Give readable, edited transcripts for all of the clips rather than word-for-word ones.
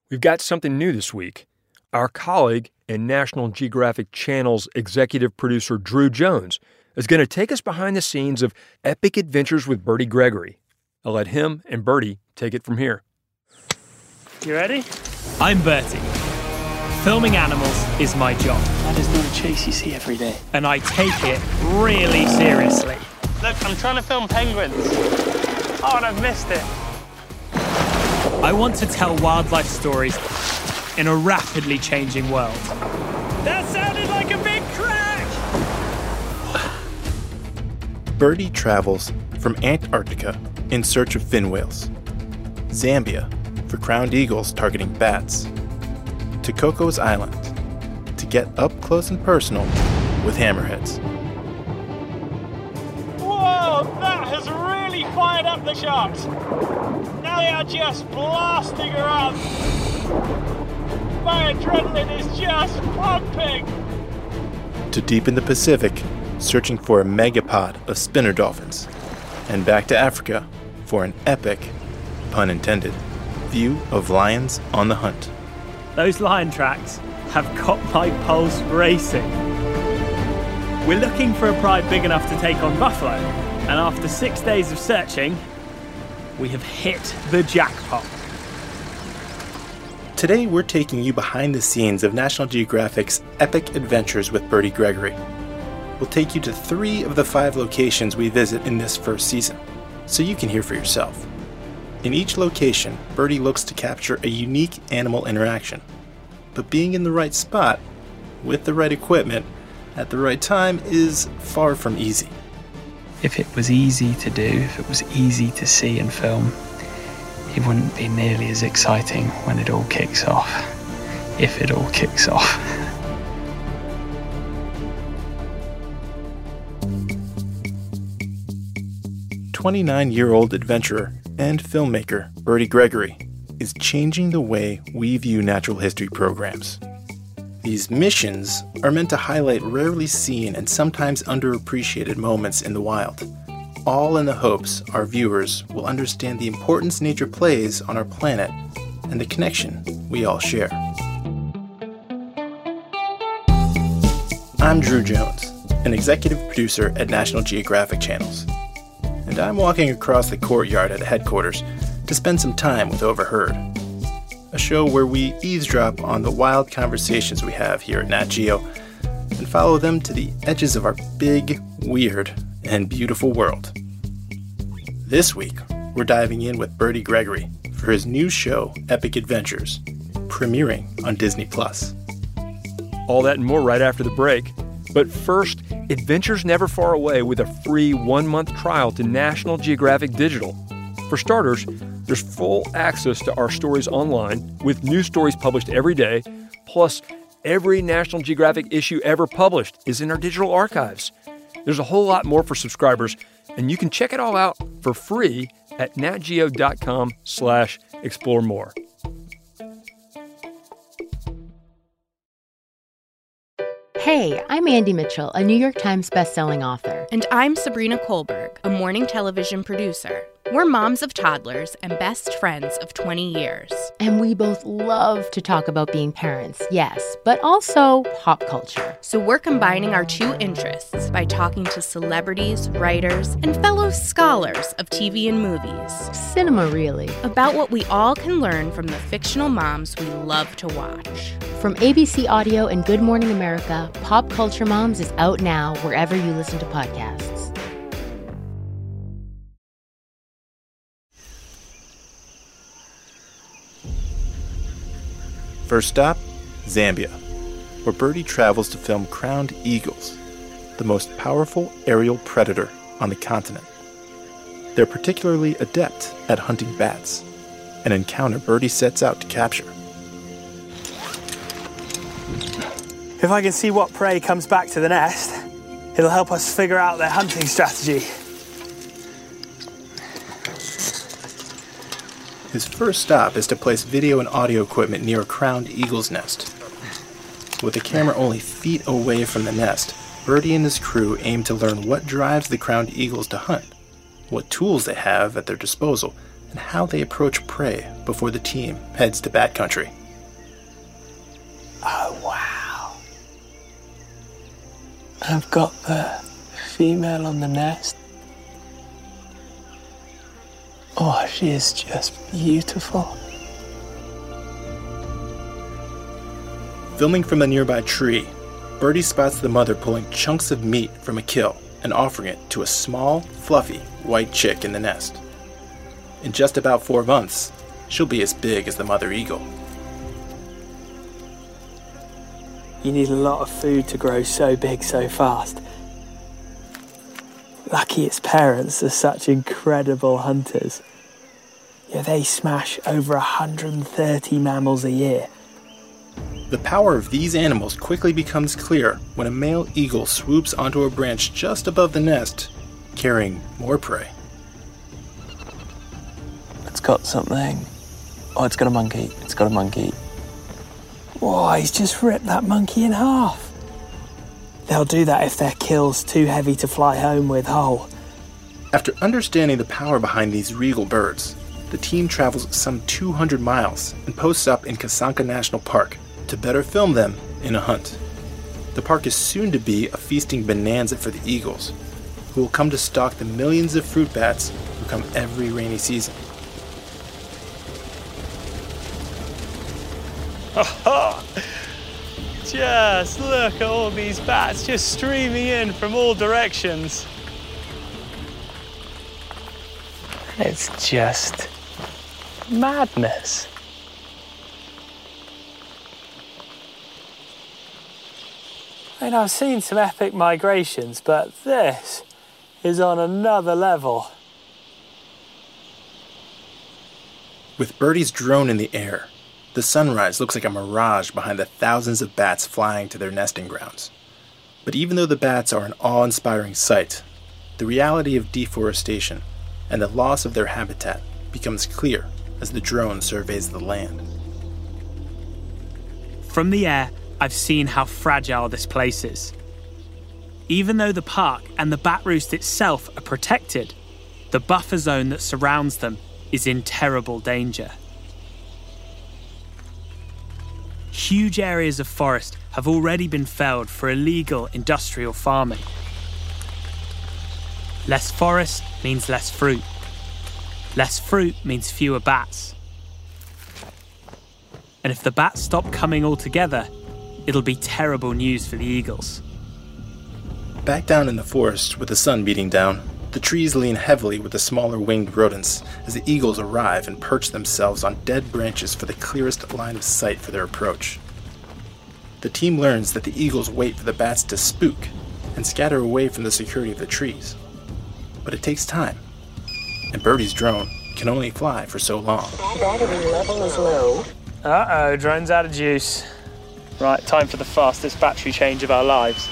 We've got something new this week. Our colleague and National Geographic Channel's executive producer Drew Jones is going to take us behind the scenes of Epic Adventures with Bertie Gregory. I'll let him and Bertie take it from here. You ready? I'm Bertie. Filming animals is my job. That is not a chase you see every day. And I take it really seriously. Look, I'm trying to film penguins. Oh, and I've missed it. I want to tell wildlife stories in a rapidly changing world. That sounded like a big crack! Bertie travels from Antarctica in search of fin whales, Zambia for crowned eagles targeting bats, to Cocos Island to get up close and personal with hammerheads. Whoa, that has really fired up the sharks. Now they are just blasting around. My adrenaline is just pumping. To deep in the Pacific, searching for a megapod of spinner dolphins. And back to Africa for an epic, pun intended, view of lions on the hunt. Those lion tracks have got my pulse racing. We're looking for a pride big enough to take on buffalo, and after 6 days of searching, we have hit the jackpot. Today we're taking you behind the scenes of National Geographic's Epic Adventures with Bertie Gregory. We'll take you to 3 of the 5 locations we visit in this first season, so you can hear for yourself. In each location, Bertie looks to capture a unique animal interaction. But being in the right spot, with the right equipment, at the right time is far from easy. If it was easy to do, if it was easy to see and film, it wouldn't be nearly as exciting when it all kicks off. If it all kicks off. 29-year-old adventurer and filmmaker Bertie Gregory is changing the way we view natural history programs. These missions are meant to highlight rarely seen and sometimes underappreciated moments in the wild, all in the hopes our viewers will understand the importance nature plays on our planet and the connection we all share. I'm Drew Jones, an executive producer at National Geographic Channels, and I'm walking across the courtyard at headquarters to spend some time with Overheard, a show where we eavesdrop on the wild conversations we have here at Nat Geo and follow them to the edges of our big, weird, and beautiful world. This week, we're diving in with Bertie Gregory for his new show, Epic Adventures, premiering on Disney+. All that and more right after the break. But first, Adventures Never Far Away with a free 1-month trial to National Geographic Digital. For starters, there's full access to our stories online with new stories published every day, plus every National Geographic issue ever published is in our digital archives. There's a whole lot more for subscribers, and you can check it all out for free at natgeo.com/explore more. Hey, I'm Andy Mitchell, a New York Times bestselling author. And I'm Sabrina Kohlberg, a morning television producer. We're moms of toddlers and best friends of 20 years. And we both love to talk about being parents, yes, but also pop culture. So we're combining our 2 interests by talking to celebrities, writers, and fellow scholars of TV and movies. Cinema, really. About what we all can learn from the fictional moms we love to watch. From ABC Audio and Good Morning America, Pop Culture Moms is out now wherever you listen to podcasts. First stop, Zambia, where Bertie travels to film crowned eagles, the most powerful aerial predator on the continent. They're particularly adept at hunting bats, an encounter Bertie sets out to capture. If I can see what prey comes back to the nest, it'll help us figure out their hunting strategy. His first stop is to place video and audio equipment near a crowned eagle's nest. With the camera only feet away from the nest, Bertie and his crew aim to learn what drives the crowned eagles to hunt, what tools they have at their disposal, and how they approach prey before the team heads to bat country. Oh, wow. I've got the female on the nest. Oh, she is just beautiful. Filming from a nearby tree, Birdie spots the mother pulling chunks of meat from a kill and offering it to a small, fluffy, white chick in the nest. In just about 4 months, she'll be as big as the mother eagle. You need a lot of food to grow so big so fast. Lucky its parents are such incredible hunters. Yeah, they smash over 130 mammals a year. The power of these animals quickly becomes clear when a male eagle swoops onto a branch just above the nest, carrying more prey. It's got something. Oh, it's got a monkey. It's got a monkey. Whoa, he's just ripped that monkey in half. They'll do that if their kill's too heavy to fly home with whole. After understanding the power behind these regal birds, the team travels some 200 miles and posts up in Kasanka National Park to better film them in a hunt. The park is soon to be a feasting bonanza for the eagles, who will come to stalk the millions of fruit bats who come every rainy season. Just look at all these bats just streaming in from all directions. It's just madness. I mean, I've seen some epic migrations, but this is on another level. With Birdie's drone in the air, the sunrise looks like a mirage behind the thousands of bats flying to their nesting grounds. But even though the bats are an awe-inspiring sight, the reality of deforestation and the loss of their habitat becomes clear as the drone surveys the land. From the air, I've seen how fragile this place is. Even though the park and the bat roost itself are protected, the buffer zone that surrounds them is in terrible danger. Huge areas of forest have already been felled for illegal industrial farming. Less forest means less fruit. Less fruit means fewer bats. And if the bats stop coming altogether, it'll be terrible news for the eagles. Back down in the forest with the sun beating down, the trees lean heavily with the smaller winged rodents as the eagles arrive and perch themselves on dead branches for the clearest line of sight for their approach. The team learns that the eagles wait for the bats to spook and scatter away from the security of the trees. But it takes time, and Birdie's drone can only fly for so long. Battery level is low. Uh-oh, drone's out of juice. Right, time for the fastest battery change of our lives.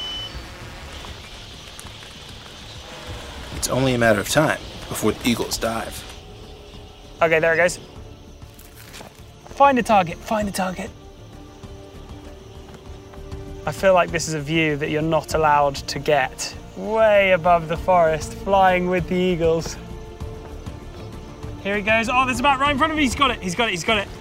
It's only a matter of time before the eagles dive. Okay, there it goes. Find a target, find a target. I feel like this is a view that you're not allowed to get. Way above the forest, flying with the eagles. Here he goes. Oh, there's a bat right in front of me. He's got it, he's got it, he's got it.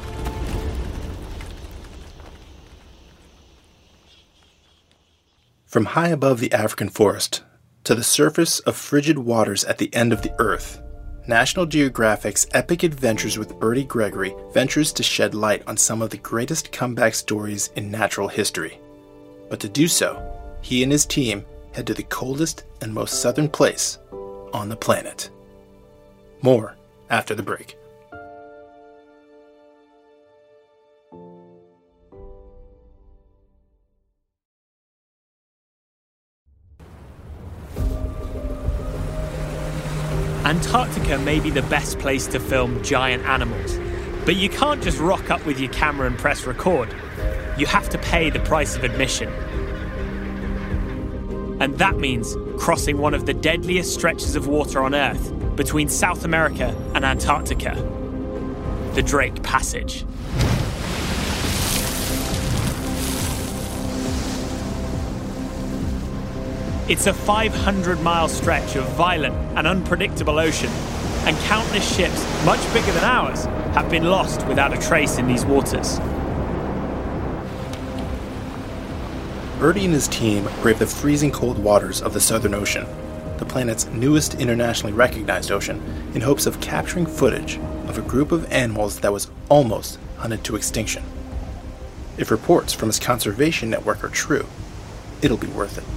From high above the African forest to the surface of frigid waters at the end of the earth, National Geographic's Epic Adventures with Birdie Gregory ventures to shed light on some of the greatest comeback stories in natural history. But to do so, he and his team head to the coldest and most southern place on the planet. More after the break. Antarctica may be the best place to film giant animals, but you can't just rock up with your camera and press record. You have to pay the price of admission. And that means crossing one of the deadliest stretches of water on Earth between South America and Antarctica, the Drake Passage. It's a 500-mile stretch of violent and unpredictable ocean and countless ships, much bigger than ours, have been lost without a trace in these waters. Birdie and his team brave the freezing cold waters of the Southern Ocean, the planet's newest internationally recognized ocean, in hopes of capturing footage of a group of animals that was almost hunted to extinction. If reports from his conservation network are true, it'll be worth it.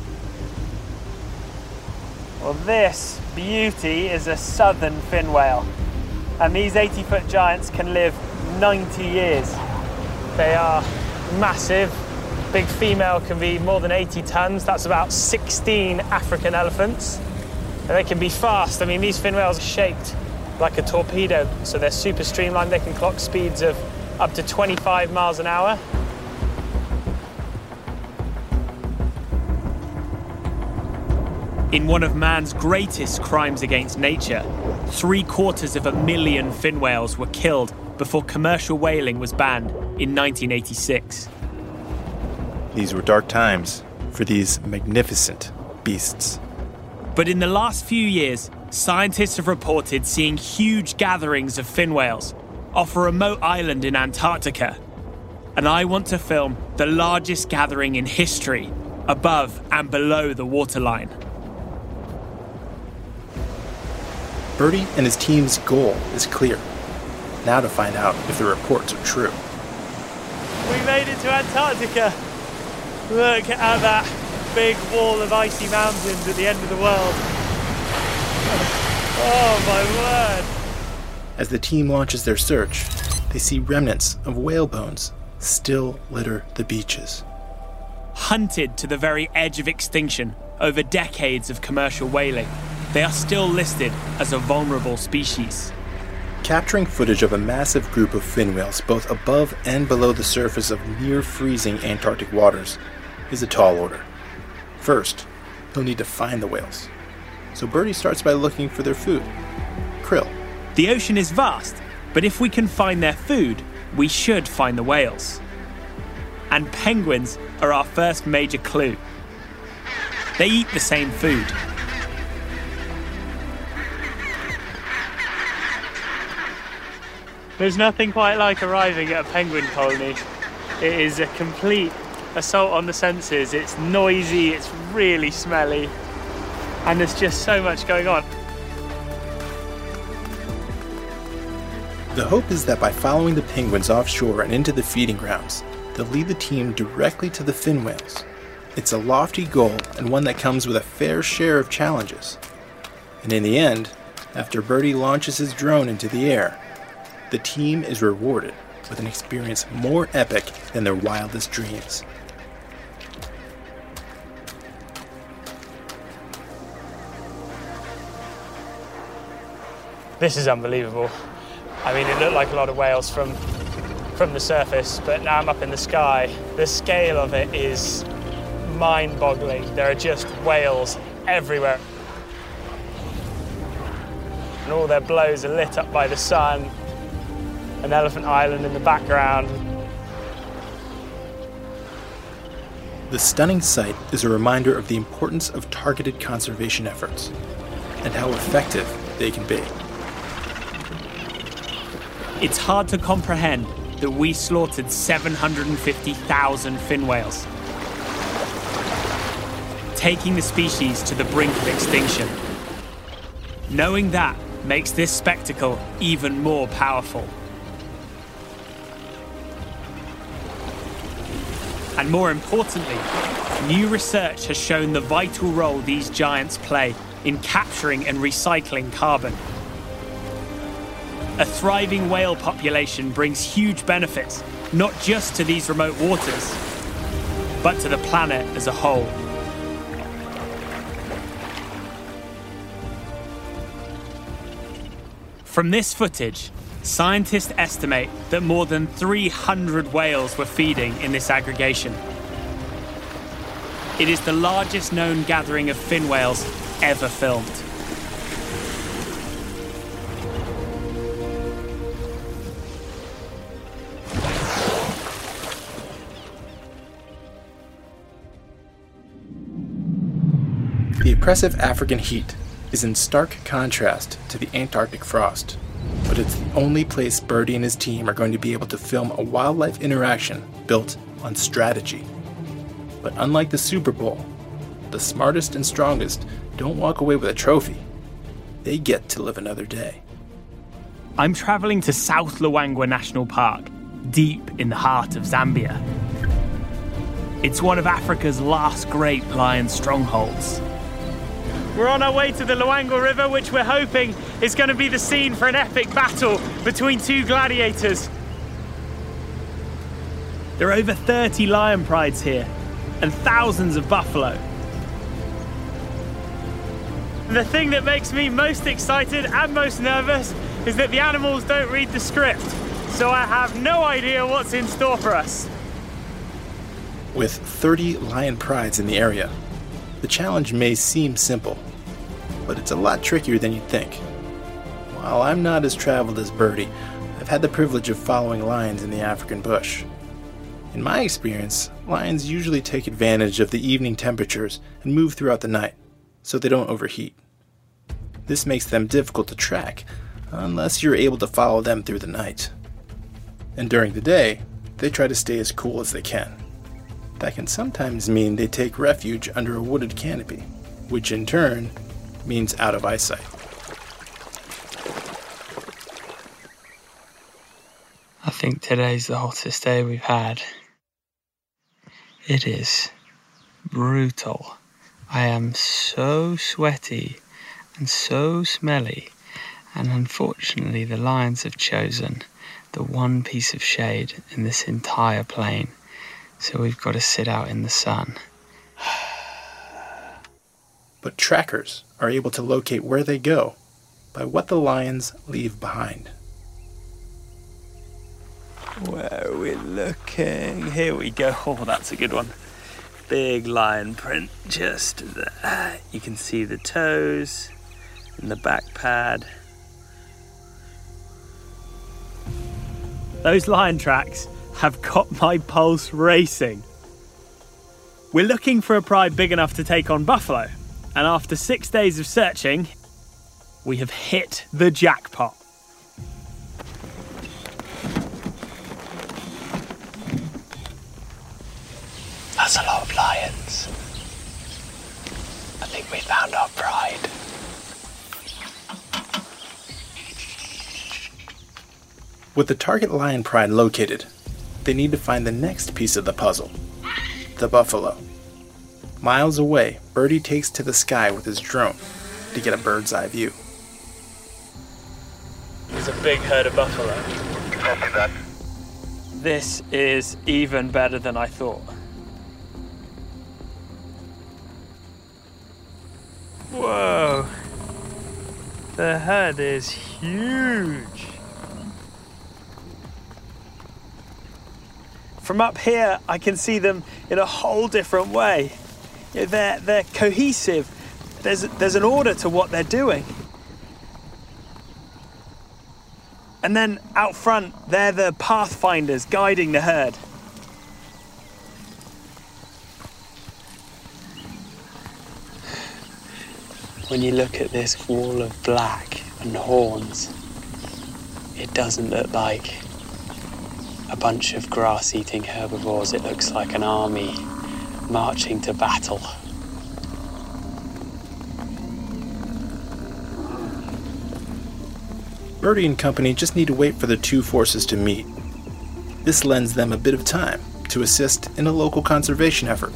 Well, this beauty is a southern fin whale, and these 80-foot giants can live 90 years. They are massive. Big female can be more than 80 tons. That's about 16 African elephants. And they can be fast. I mean, these fin whales are shaped like a torpedo, so they're super streamlined. They can clock speeds of up to 25 miles an hour. In one of man's greatest crimes against nature, 750,000 fin whales were killed before commercial whaling was banned in 1986. These were dark times for these magnificent beasts. But in the last few years, scientists have reported seeing huge gatherings of fin whales off a remote island in Antarctica. And I want to film the largest gathering in history above and below the waterline. Birdie and his team's goal is clear. Now to find out if the reports are true. We made it to Antarctica. Look at that big wall of icy mountains at the end of the world. Oh my word. As the team launches their search, they see remnants of whale bones still litter the beaches. Hunted to the very edge of extinction over decades of commercial whaling, they are still listed as a vulnerable species. Capturing footage of a massive group of fin whales both above and below the surface of near-freezing Antarctic waters is a tall order. First, he'll need to find the whales. So Birdie starts by looking for their food, krill. The ocean is vast, but if we can find their food, we should find the whales. And penguins are our first major clue. They eat the same food. There's nothing quite like arriving at a penguin colony. It is a complete assault on the senses. It's noisy, it's really smelly, and there's just so much going on. The hope is that by following the penguins offshore and into the feeding grounds, they'll lead the team directly to the fin whales. It's a lofty goal and one that comes with a fair share of challenges. And in the end, after Birdie launches his drone into the air, the team is rewarded with an experience more epic than their wildest dreams. This is unbelievable. I mean, it looked like a lot of whales from the surface, but now I'm up in the sky. The scale of it is mind-boggling. There are just whales everywhere. And all their blows are lit up by the sun. An elephant island in the background. The stunning sight is a reminder of the importance of targeted conservation efforts and how effective they can be. It's hard to comprehend that we slaughtered 750,000 fin whales, taking the species to the brink of extinction. Knowing that makes this spectacle even more powerful. And more importantly, new research has shown the vital role these giants play in capturing and recycling carbon. A thriving whale population brings huge benefits, not just to these remote waters, but to the planet as a whole. From this footage, scientists estimate that more than 300 whales were feeding in this aggregation. It is the largest known gathering of fin whales ever filmed. The oppressive African heat is in stark contrast to the Antarctic frost, but it's the only place Birdie and his team are going to be able to film a wildlife interaction built on strategy. But unlike the Super Bowl, the smartest and strongest don't walk away with a trophy. They get to live another day. I'm travelling to South Luangwa National Park, deep in the heart of Zambia. It's one of Africa's last great lion strongholds. We're on our way to the Luangwa River, which we're hoping is going to be the scene for an epic battle between two gladiators. There are over 30 lion prides here, and thousands of buffalo. The thing that makes me most excited and most nervous is that the animals don't read the script, so I have no idea what's in store for us. With 30 lion prides in the area, the challenge may seem simple, but it's a lot trickier than you'd think. While I'm not as traveled as Birdie, I've had the privilege of following lions in the African bush. In my experience, lions usually take advantage of the evening temperatures and move throughout the night, so they don't overheat. This makes them difficult to track, unless you're able to follow them through the night. And during the day, they try to stay as cool as they can. That can sometimes mean they take refuge under a wooded canopy, which in turn means out of eyesight. I think today's the hottest day we've had. It is brutal. I am so sweaty and so smelly, and unfortunately the lions have chosen the one piece of shade in this entire plain, so we've got to sit out in the sun. But trackers are able to locate where they go by what the lions leave behind. Where are we looking? Here we go. Oh, that's a good one. Big lion print just there. You can see the toes and the back pad. Those lion tracks have got my pulse racing. We're looking for a pride big enough to take on buffalo, and after 6 days of searching, we have hit the jackpot. That's a lot of lions. I think we found our pride. With the target lion pride located, they need to find the next piece of the puzzle, the buffalo. Miles away, Birdie takes to the sky with his drone to get a bird's eye view. There's a big herd of buffalo. Copy that. This is even better than I thought. Whoa, the herd is huge. From up here, I can see them in a whole different way. They're cohesive. There's an order to what they're doing. And then out front, they're the pathfinders guiding the herd. When you look at this wall of black and horns, it doesn't look like a bunch of grass-eating herbivores. It looks like an army marching to battle. Birdie and company just need to wait for the two forces to meet. This lends them a bit of time to assist in a local conservation effort.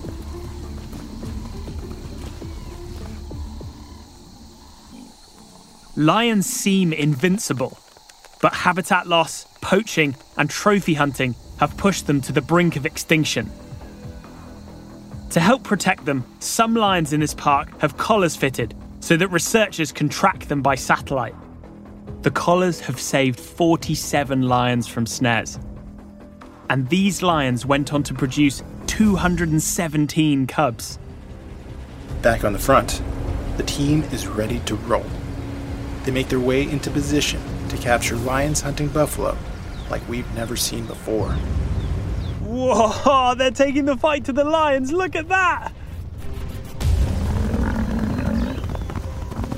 Lions seem invincible, but habitat loss, poaching, and trophy hunting have pushed them to the brink of extinction. To help protect them, some lions in this park have collars fitted so that researchers can track them by satellite. The collars have saved 47 lions from snares. And these lions went on to produce 217 cubs. Back on the front, the team is ready to roll. They make their way into position to capture lions hunting buffalo like we've never seen before. Whoa, they're taking the fight to the lions. Look at that.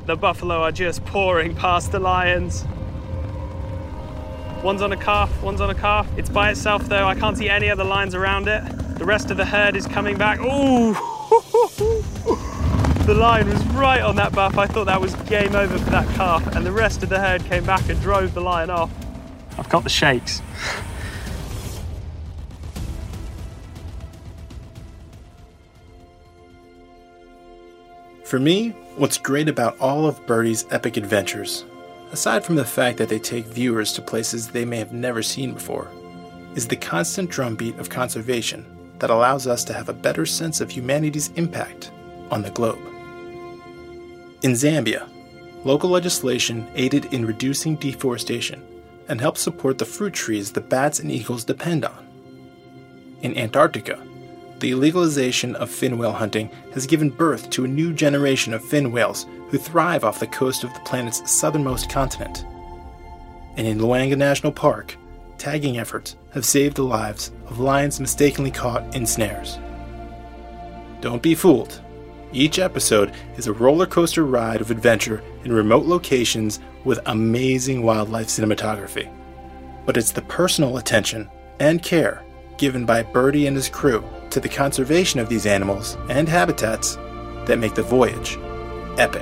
The buffalo are just pouring past the lions. One's on a calf, one's on a calf. It's by itself though, I can't see any other lions around it. The rest of the herd is coming back. Ooh! The lion was right on that buff. I thought that was game over for that calf, and the rest of the herd came back and drove the lion off. I've got the shakes. For me, what's great about all of Birdie's epic adventures, aside from the fact that they take viewers to places they may have never seen before, is the constant drumbeat of conservation that allows us to have a better sense of humanity's impact on the globe. In Zambia, local legislation aided in reducing deforestation and helped support the fruit trees the bats and eagles depend on. In Antarctica, the illegalization of fin whale hunting has given birth to a new generation of fin whales who thrive off the coast of the planet's southernmost continent. And in Luanga National Park, tagging efforts have saved the lives of lions mistakenly caught in snares. Don't be fooled. Each episode is a roller coaster ride of adventure in remote locations with amazing wildlife cinematography. But it's the personal attention and care given by Birdie and his crew to the conservation of these animals and habitats that make the voyage epic.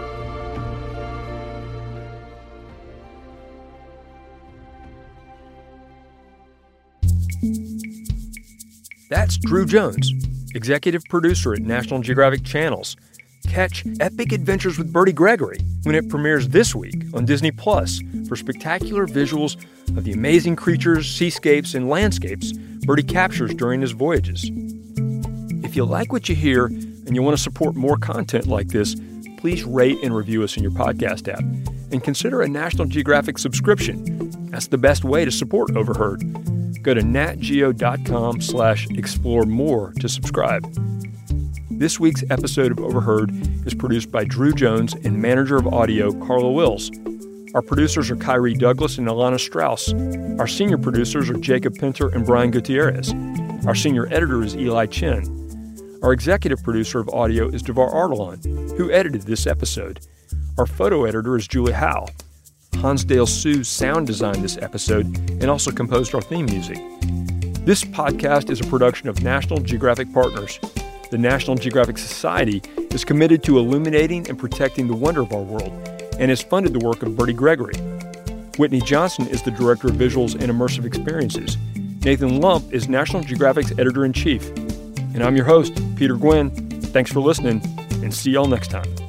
That's Drew Jones, executive producer at National Geographic Channels. Catch Epic Adventures with Birdie Gregory when it premieres this week on Disney Plus for spectacular visuals of the amazing creatures, seascapes, and landscapes Birdie captures during his voyages. If you like what you hear and you want to support more content like this, please rate and review us in your podcast app and consider a National Geographic subscription. That's the best way to support Overheard. Go to natgeo.com/explore more to subscribe. This week's episode of Overheard is produced by Drew Jones and manager of audio Carla Wills. Our producers are Kyrie Douglas and Alana Strauss. Our senior producers are Jacob Pinter and Brian Gutierrez. Our senior editor is Eli Chen. Our executive producer of audio is Devar Ardalan, who edited this episode. Our photo editor is Julie Howe. Hansdale Sue sound designed this episode and also composed our theme music. This podcast is a production of National Geographic Partners. The National Geographic Society is committed to illuminating and protecting the wonder of our world and has funded the work of Birdie Gregory. Whitney Johnson is the Director of Visuals and Immersive Experiences. Nathan Lump is National Geographic's Editor-in-Chief. And I'm your host, Peter Gwynn. Thanks for listening, and see y'all next time.